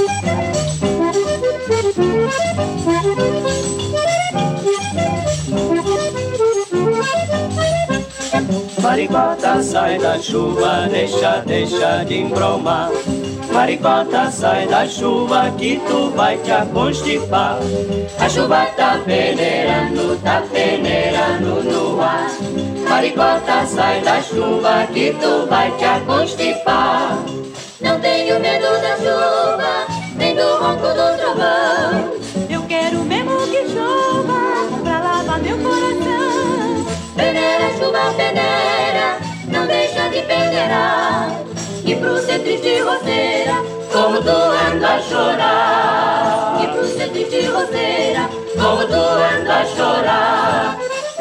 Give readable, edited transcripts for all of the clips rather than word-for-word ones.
Maricota, sai da chuva, deixa de embromar. Maricota, sai da chuva que tu vai te constipar. A chuva tá peneirando no ar. Maricota, sai da chuva que tu vai te constipar. Não tenho medo da chuva, nem do ronco do trovão. Eu quero mesmo que chova pra lavar meu coração. Peneira, chuva, peneira, não deixa de peneirar. E pro ser triste roceira, Como tu anda a chorar. e pro ser triste roceira, Como tu anda a chorar.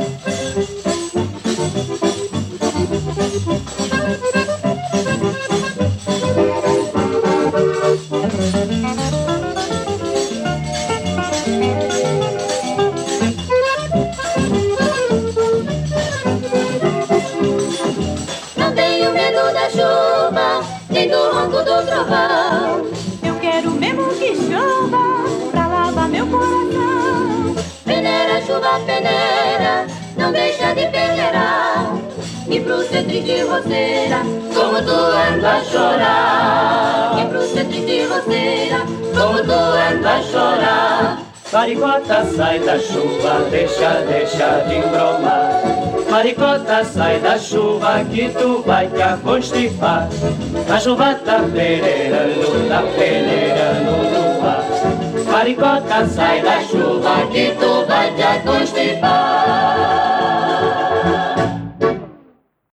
não tenho medo da chuva, nem do ronco do trovão. Eu quero mesmo que chova pra lavar meu coração. Peneira, chuva, peneira, não deixa de peneirar. E pro ser triste roceira, Como tu anda a chorar. e pro ser triste roceira, Como tu anda a chorar. Maricota, sai da chuva, deixa de embromar. Maricota, sai da chuva que tu vai te constipar. A chuva tá peneirando no ar. Maricota, sai da chuva que tu vai te constipar.